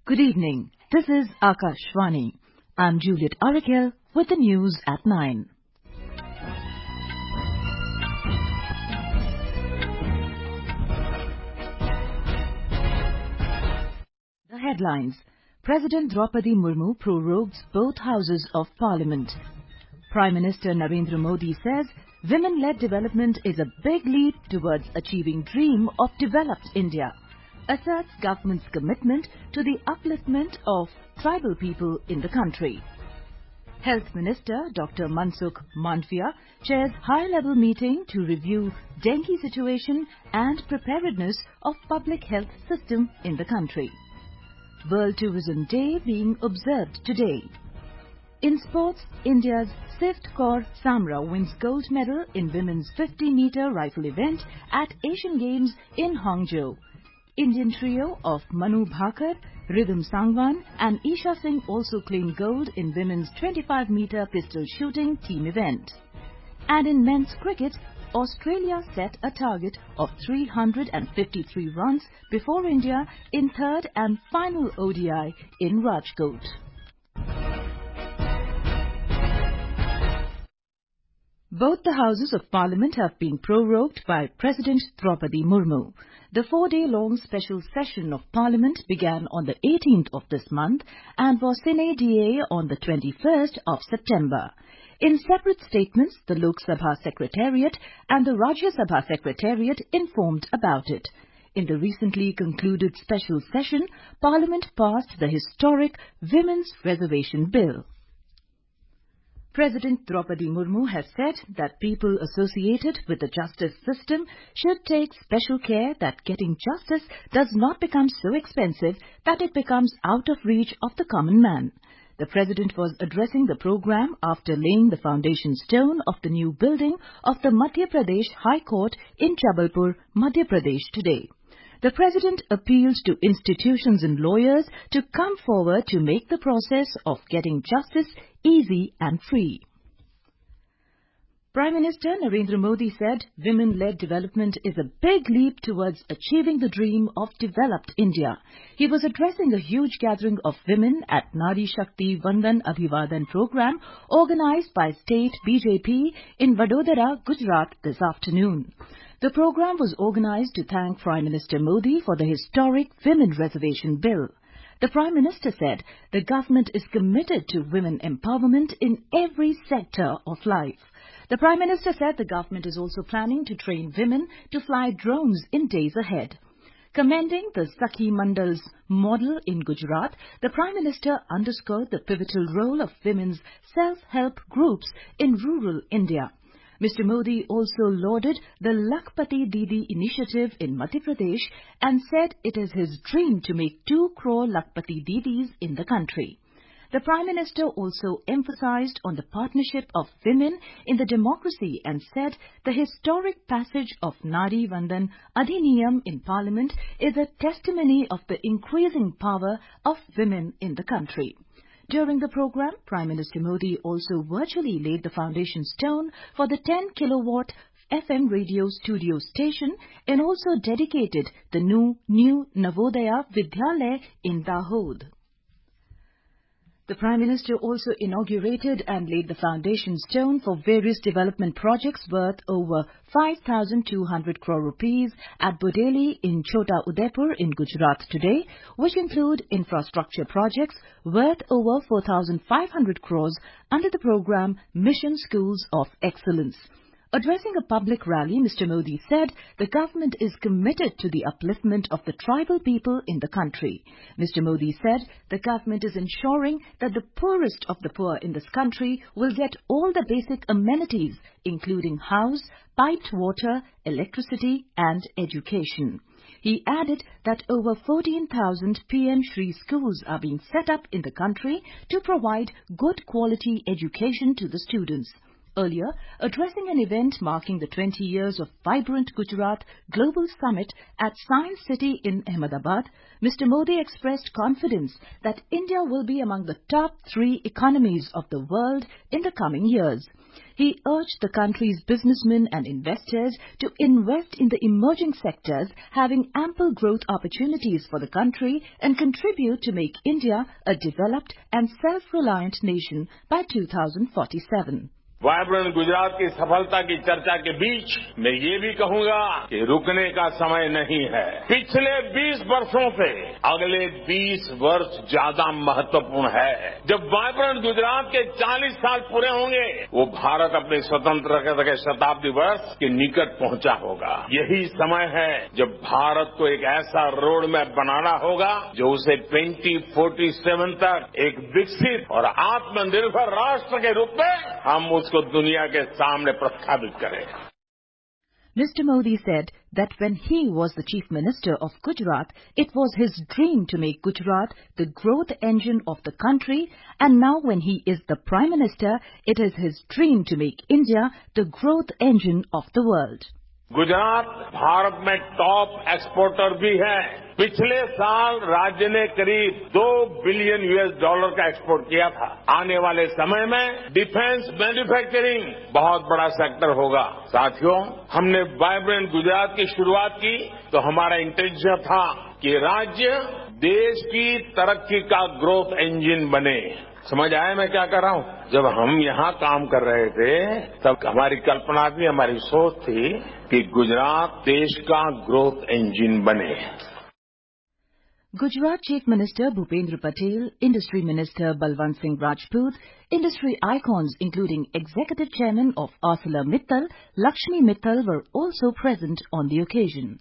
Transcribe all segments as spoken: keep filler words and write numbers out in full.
Good evening. This is Akashvani. I'm Juliet Arakel with the news at nine. The headlines. President Draupadi Murmu prorogues both houses of Parliament. Prime Minister Narendra Modi says women-led development is a big leap towards achieving dream of developed India. Asserts government's commitment to the upliftment of tribal people in the country. Health Minister Doctor Mansukh Mandavia chairs high-level meeting to review dengue situation and preparedness of public health system in the country. World Tourism Day being observed today. In sports, India's Sift Kaur Samra wins gold medal in women's fifty meter rifle event at Asian Games in Hangzhou. Indian trio of Manu Bhaker, Ridham Sangwan and Isha Singh also claimed gold in women's twenty-five meter pistol shooting team event. And in men's cricket, Australia set a target of three hundred fifty-three runs before India in third and final O D I in Rajkot. Both the Houses of Parliament have been prorogued by President Draupadi Murmu. The four-day-long special session of Parliament began on the eighteenth of this month and was sine die on the twenty-first of September. In separate statements, the Lok Sabha Secretariat and the Rajya Sabha Secretariat informed about it. In the recently concluded special session, Parliament passed the historic Women's Reservation Bill. President Draupadi Murmu has said that people associated with the justice system should take special care that getting justice does not become so expensive that it becomes out of reach of the common man. The President was addressing the program after laying the foundation stone of the new building of the Madhya Pradesh High Court in Jabalpur, Madhya Pradesh today. The President appealed to institutions and lawyers to come forward to make the process of getting justice easy and free. Prime Minister Narendra Modi said women-led development is a big leap towards achieving the dream of developed India. He was addressing a huge gathering of women at Nari Shakti Vandan Abhivadan program organized by state B J P in Vadodara, Gujarat this afternoon. The program was organized to thank Prime Minister Modi for the historic Women Reservation Bill. The Prime Minister said the government is committed to women empowerment in every sector of life. The Prime Minister said the government is also planning to train women to fly drones in days ahead. Commending the Sakhi Mandal's model in Gujarat, the Prime Minister underscored the pivotal role of women's self-help groups in rural India. Mister Modi also lauded the Lakhpati Didi initiative in Madhya Pradesh and said it is his dream to make two crore Lakhpati Didis in the country. The Prime Minister also emphasized on the partnership of women in the democracy and said the historic passage of Nari Vandan Adhiniyam in Parliament is a testimony of the increasing power of women in the country. During the program, Prime Minister Modi also virtually laid the foundation stone for the ten kilowatt F M radio studio station and also dedicated the new, new Navodaya Vidyalaya in Dahod. The Prime Minister also inaugurated and laid the foundation stone for various development projects worth over five thousand two hundred crore rupees at Bodeli in Chota Udaipur in Gujarat today, which include infrastructure projects worth over four thousand five hundred crores under the program Mission Schools of Excellence. Addressing a public rally, Mister Modi said the government is committed to the upliftment of the tribal people in the country. Mister Modi said the government is ensuring that the poorest of the poor in this country will get all the basic amenities, including house, piped water, electricity and education. He added that over fourteen thousand P M Shri schools are being set up in the country to provide good quality education to the students. Earlier, addressing an event marking the twenty years of Vibrant Gujarat Global Summit at Science City in Ahmedabad, Mister Modi expressed confidence that India will be among the top three economies of the world in the coming years. He urged the country's businessmen and investors to invest in the emerging sectors, having ample growth opportunities for the country and contribute to make India a developed and self-reliant nation by two thousand forty-seven. Vibrant Gujarat की सफलता की चर्चा के बीच मैं ये भी कहूंगा कि रुकने का समय नहीं है। पिछले बीस वर्षों से अगले बीस वर्ष ज्यादा महत्वपूर्ण है। जब वाइब्रेंट गुजरात के चालीस साल पूरे होंगे, वो भारत अपने स्वतंत्रता के शताब्दी वर्ष के निकट पहुंचा होगा। यही समय है जब भारत को एक ऐसा रोड मैप बनाना होगा जो उसे ट्वेंटी फोर्टी सेवन तक एक विकसित और आत्मनिर्भर राष्ट्र के रूप में हम उसको दुनिया के सामने प्रस्थापित करें। Mister Modi said that when he was the Chief Minister of Gujarat, it was his dream to make Gujarat the growth engine of the country, and now when he is the Prime Minister, it is his dream to make India the growth engine of the world. Gujarat Bharat में top exporter भी है। पिछले साल राज्य ने करीब दो billion US dollar का एक्सपोर्ट किया था। आने वाले समय में डिफेंस मैन्युफैक्चरिंग बहुत बड़ा सेक्टर होगा। साथियों, हमने वाइब्रेंट गुजरात की शुरुआत की तो हमारा इंटेंशन था कि राज्य देश की तरक्की का ग्रोथ इंजन बने। समझ आया मैं क्या कर रहा हूं? जब हम यहाँ काम कर रहे थे तब हमारी कल्पना थी, हमारी सोच थी कि गुजरात देश का ग्रोथ इंजन बने। Gujarat Chief Minister Bhupendra Patel, Industry Minister Balwant Singh Rajput, industry icons including Executive Chairman of ArcelorMittal, Lakshmi Mittal were also present on the occasion.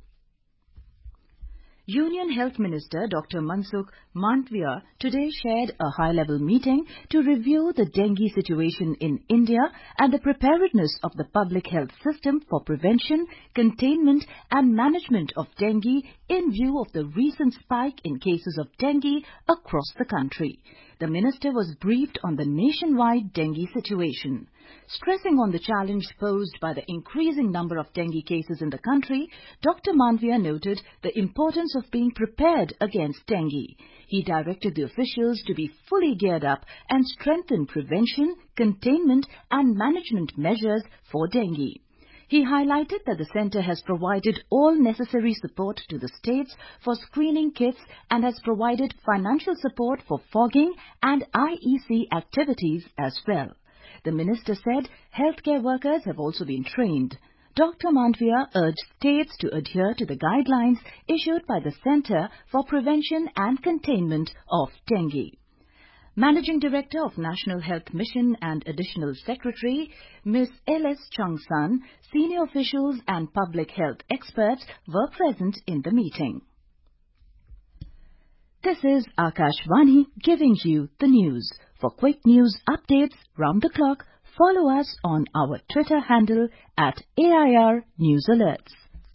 Union Health Minister Doctor Mansukh Mandavia today chaired a high-level meeting to review the dengue situation in India and the preparedness of the public health system for prevention, containment and management of dengue in view of the recent spike in cases of dengue across the country. The minister was briefed on the nationwide dengue situation. Stressing on the challenge posed by the increasing number of dengue cases in the country, Doctor Mandavia noted the importance of being prepared against dengue. He directed the officials to be fully geared up and strengthen prevention, containment and management measures for dengue. He highlighted that the centre has provided all necessary support to the states for screening kits and has provided financial support for fogging and I E C activities as well. The minister said healthcare workers have also been trained. Doctor Mandavia urged states to adhere to the guidelines issued by the Centre for Prevention and Containment of Dengue. Managing Director of National Health Mission and Additional Secretary, Miz L S Changsan, senior officials and public health experts were present in the meeting. This is Akashvani giving you the news. For quick news updates round the clock, follow us on our Twitter handle at A I R News Alerts.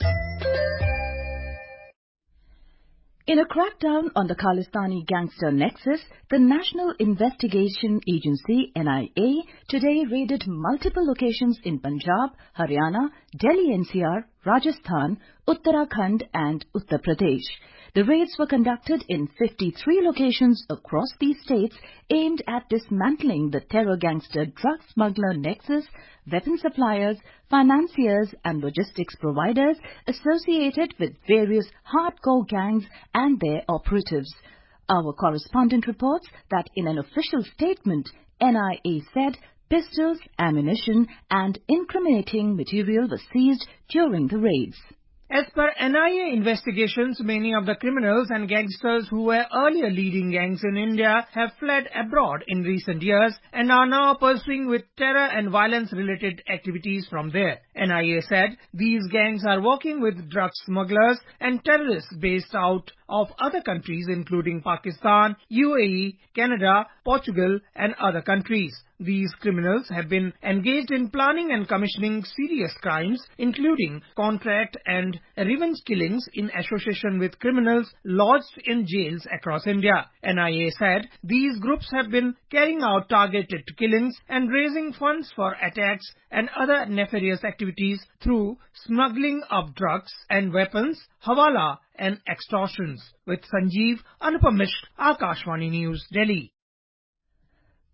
In a crackdown on the Khalistani gangster nexus, the National Investigation Agency N I A today raided multiple locations in Punjab, Haryana, Delhi N C R, Rajasthan, Uttarakhand and Uttar Pradesh. The raids were conducted in fifty-three locations across these states aimed at dismantling the terror gangster drug smuggler nexus, weapon suppliers, financiers and logistics providers associated with various hardcore gangs and their operatives. Our correspondent reports that in an official statement, N I A said pistols, ammunition and incriminating material were seized during the raids. As per N I A investigations, many of the criminals and gangsters who were earlier leading gangs in India have fled abroad in recent years and are now pursuing with terror and violence-related activities from there. N I A said these gangs are working with drug smugglers and terrorists based out of other countries including Pakistan, U A E, Canada, Portugal and other countries. These criminals have been engaged in planning and commissioning serious crimes, including contract and revenge killings in association with criminals lodged in jails across India. N I A said these groups have been carrying out targeted killings and raising funds for attacks and other nefarious activities through smuggling of drugs and weapons, hawala and extortions. With Sanjeev, Anupam Mishra, Akashvani News, Delhi.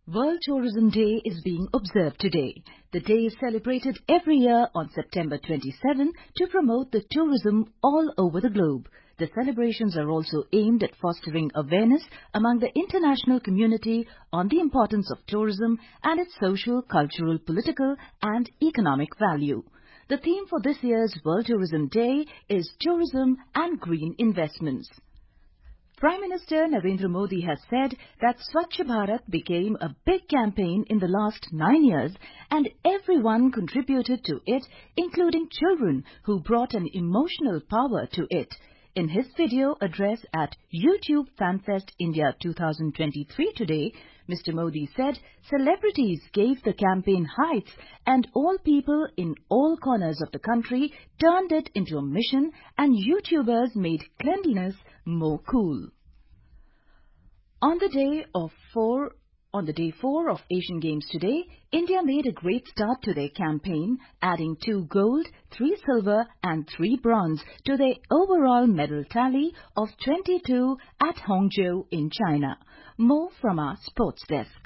World Tourism Day is being observed today. The day is celebrated every year on September twenty-seventh to promote the tourism all over the globe. The celebrations are also aimed at fostering awareness among the international community on the importance of tourism and its social, cultural, political and economic value. The theme for this year's World Tourism Day is Tourism and Green Investments. Prime Minister Narendra Modi has said that Swachh Bharat became a big campaign in the last nine years and everyone contributed to it, including children who brought an emotional power to it. In his video address at YouTube FanFest India twenty twenty-three today, Mister Modi said celebrities gave the campaign heights and all people in all corners of the country turned it into a mission and YouTubers made cleanliness more cool. On the day of four On the day four of Asian Games today, India made a great start to their campaign, adding two gold, three silver and three bronze to their overall medal tally of twenty-two at Hangzhou in China. More from our sports desk.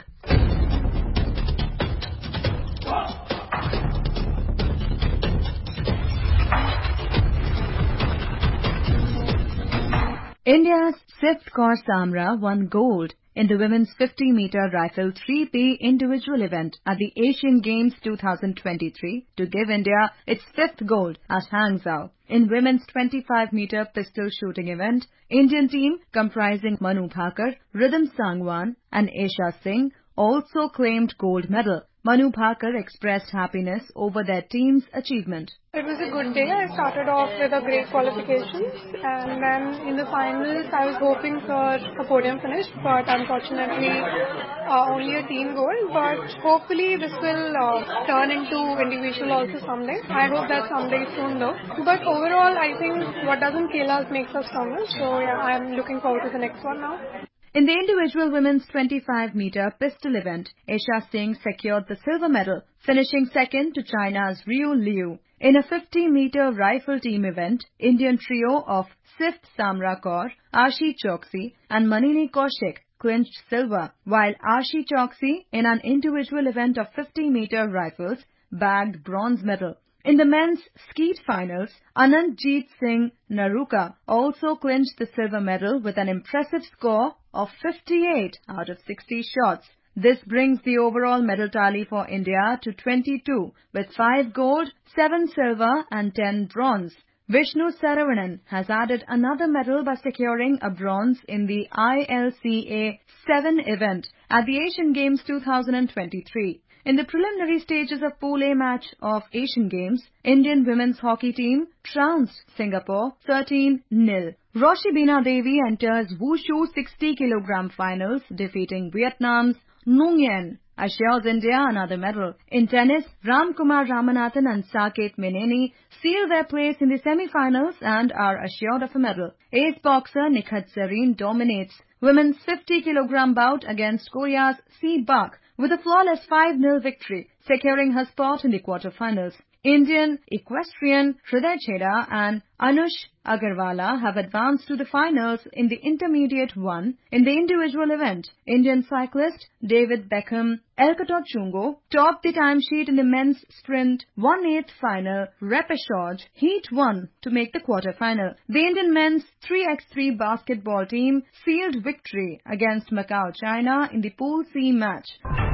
India's Sift Kaur Samra won gold in the women's fifty meter rifle three P individual event at the Asian Games twenty twenty-three to give India its fifth gold at Hangzhou. In women's twenty-five meter pistol shooting event, Indian team comprising Manu Bhaker, Ridham Sangwan and Esha Singh also claimed gold medal. Manu Bhaker expressed happiness over their team's achievement. It was a good day. I started off with a great qualification and then in the finals I was hoping for a podium finish, but unfortunately uh, only a team gold, but hopefully this will uh, turn into individual also someday. I hope that someday soon though. But overall I think what doesn't kill us makes us stronger, so yeah, I'm looking forward to the next one now. In the individual women's twenty-five meter pistol event, Esha Singh secured the silver medal, finishing second to China's Ryu Liu. In a fifty meter rifle team event, Indian trio of Sift Samra Kaur, Ashi Choksi and Manini Kaushik clinched silver, while Ashi Choksi, in an individual event of fifty meter rifles, bagged bronze medal. In the men's skeet finals, Anandjeet Singh Naruka also clinched the silver medal with an impressive score of fifty-eight out of sixty shots. This brings the overall medal tally for India to twenty-two, with five gold, seven silver and ten bronze. Vishnu Saravanan has added another medal by securing a bronze in the I L C A seven event at the Asian Games twenty twenty-three. In the preliminary stages of Pool A match of Asian Games, Indian women's hockey team trounced Singapore thirteen nil. Roshi Bina Devi enters Wushu sixty kilogram finals, defeating Vietnam's Nguyen, assures India another medal. In tennis, Ramkumar Ramanathan and Saket Meneni seal their place in the semi-finals and are assured of a medal. Ace boxer Nikhat Zareen dominates women's fifty kilogram bout against Korea's Si Bak with a flawless five nil victory, securing her spot in the quarterfinals. Indian equestrian Hriday Chheda and Anush Agarwala have advanced to the finals in the intermediate one. In the individual event, Indian cyclist David Beckham Elkatot Chungo topped the timesheet in the men's sprint one eighth final repechage heat one to make the quarterfinal. The Indian men's three by three basketball team sealed victory against Macau, China in the Pool C match.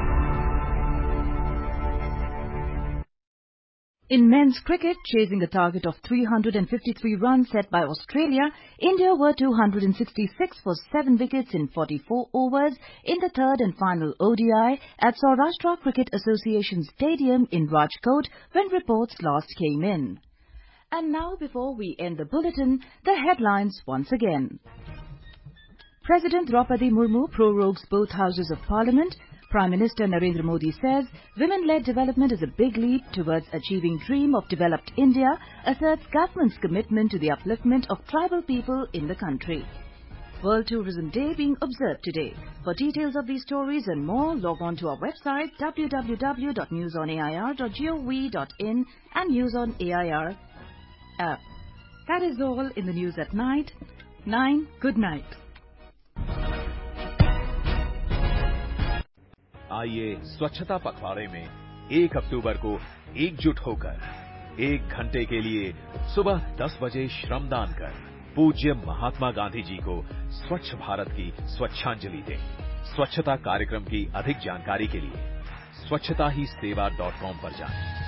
In men's cricket, chasing a target of three hundred fifty-three runs set by Australia, India were two hundred sixty-six for seven wickets in forty-four overs in the third and final O D I at Saurashtra Cricket Association Stadium in Rajkot when reports last came in. And now, before we end the bulletin, the headlines once again. President Draupadi Murmu prorogues both houses of Parliament. Prime Minister Narendra Modi says women-led development is a big leap towards achieving dream of developed India, asserts government's commitment to the upliftment of tribal people in the country. World Tourism Day being observed today. For details of these stories and more, log on to our website w w w dot news on a i r dot gov dot in and News on A I R app. That is all in the news at night. Nine, good night. आइए स्वच्छता पखवाड़े में एक अक्टूबर को एकजुट होकर एक घंटे के लिए सुबह दस बजे श्रमदान कर पूज्य महात्मा गांधी जी को स्वच्छ भारत की स्वच्छांजलि दें। स्वच्छता कार्यक्रम की अधिक जानकारी के लिए स्वच्छता ही सेवा डॉट कॉम पर जाएं।